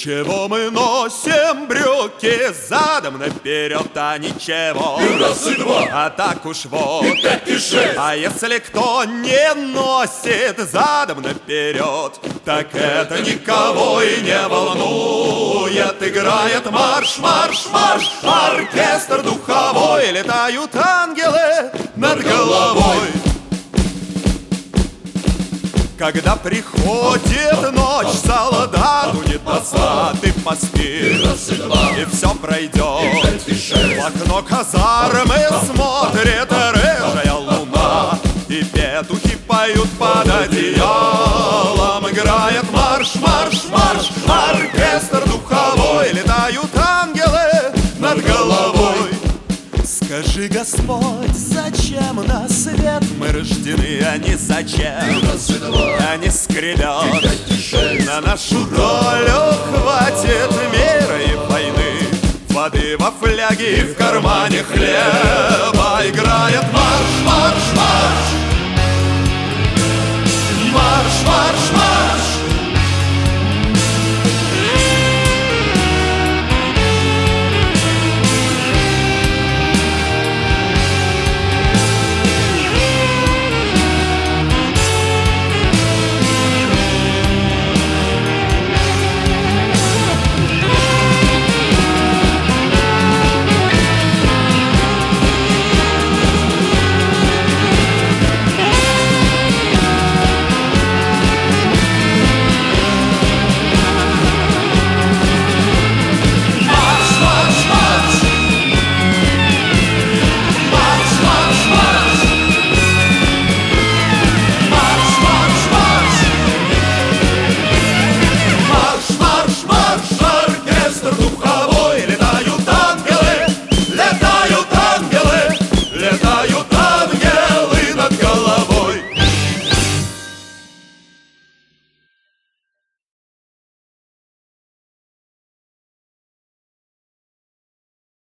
Чего мы носим брюки задом наперед, а ничего? И раз, и два, а так уж вот, и пять, и шесть. А если кто не носит задом наперед, так это никого и не волнует. Играет марш, марш, марш, оркестр духовой, летают ангелы над головой. Когда приходит ночь, солдату не до сна, ты поспи, и все пройдет. В окно казармы смотрит рыжая луна, и петухи поют под одеялом. Играет марш, марш, марш, оркестр духовой, летают ангелы над головой. Скажи, Господь, зачем на свет мы рождены, а не зачем? Они скребят на нашу долю, хватит мира и войны, воды во фляге и в кармане хлеб.